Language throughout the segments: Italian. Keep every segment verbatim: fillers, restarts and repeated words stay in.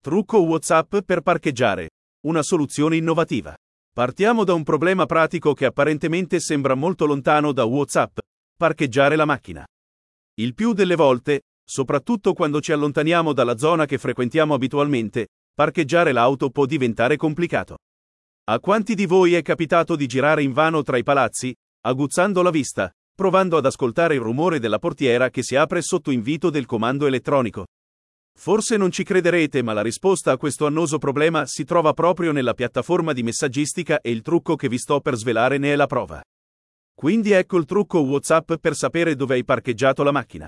Trucco WhatsApp per parcheggiare. Una soluzione innovativa. Partiamo da un problema pratico che apparentemente sembra molto lontano da WhatsApp: parcheggiare la macchina. Il più delle volte, soprattutto quando ci allontaniamo dalla zona che frequentiamo abitualmente, parcheggiare l'auto può diventare complicato. A quanti di voi è capitato di girare invano tra i palazzi, aguzzando la vista, provando ad ascoltare il rumore della portiera che si apre sotto invito del comando elettronico? Forse non ci crederete, ma la risposta a questo annoso problema si trova proprio nella piattaforma di messaggistica e il trucco che vi sto per svelare ne è la prova. Quindi ecco il trucco WhatsApp per sapere dove hai parcheggiato la macchina.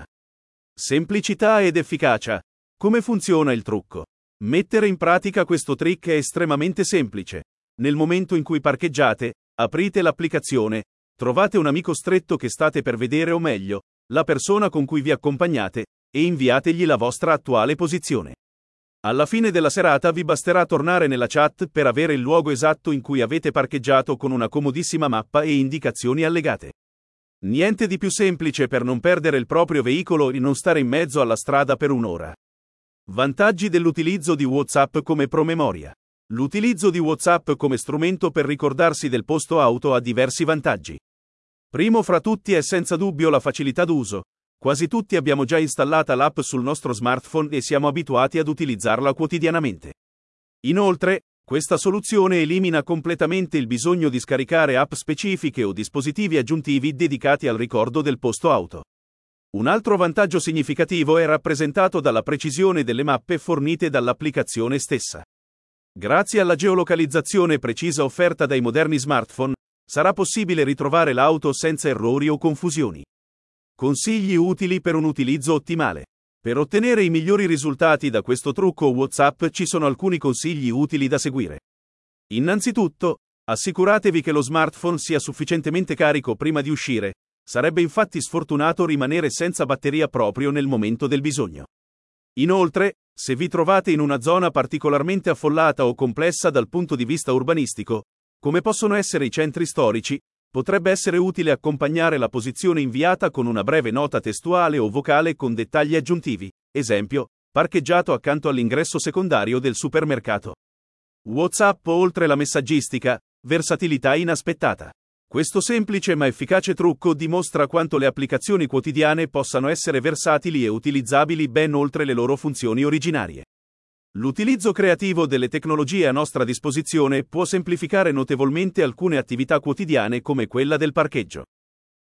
Semplicità ed efficacia. Come funziona il trucco? Mettere in pratica questo trick è estremamente semplice. Nel momento in cui parcheggiate, aprite l'applicazione, trovate un amico stretto che state per vedere o meglio, la persona con cui vi accompagnate, e inviategli la vostra attuale posizione. Alla fine della serata vi basterà tornare nella chat per avere il luogo esatto in cui avete parcheggiato con una comodissima mappa e indicazioni allegate. Niente di più semplice per non perdere il proprio veicolo e non stare in mezzo alla strada per un'ora. Vantaggi dell'utilizzo di WhatsApp come promemoria. L'utilizzo di WhatsApp come strumento per ricordarsi del posto auto ha diversi vantaggi. Primo fra tutti è senza dubbio la facilità d'uso. Quasi tutti abbiamo già installata l'app sul nostro smartphone e siamo abituati ad utilizzarla quotidianamente. Inoltre, questa soluzione elimina completamente il bisogno di scaricare app specifiche o dispositivi aggiuntivi dedicati al ricordo del posto auto. Un altro vantaggio significativo è rappresentato dalla precisione delle mappe fornite dall'applicazione stessa. Grazie alla geolocalizzazione precisa offerta dai moderni smartphone, sarà possibile ritrovare l'auto senza errori o confusioni. Consigli utili per un utilizzo ottimale. Per ottenere i migliori risultati da questo trucco WhatsApp ci sono alcuni consigli utili da seguire. Innanzitutto, assicuratevi che lo smartphone sia sufficientemente carico prima di uscire. Sarebbe infatti sfortunato rimanere senza batteria proprio nel momento del bisogno. Inoltre, se vi trovate in una zona particolarmente affollata o complessa dal punto di vista urbanistico, come possono essere i centri storici, potrebbe essere utile accompagnare la posizione inviata con una breve nota testuale o vocale con dettagli aggiuntivi, esempio, parcheggiato accanto all'ingresso secondario del supermercato. WhatsApp oltre la messaggistica, versatilità inaspettata. Questo semplice ma efficace trucco dimostra quanto le applicazioni quotidiane possano essere versatili e utilizzabili ben oltre le loro funzioni originarie. L'utilizzo creativo delle tecnologie a nostra disposizione può semplificare notevolmente alcune attività quotidiane come quella del parcheggio.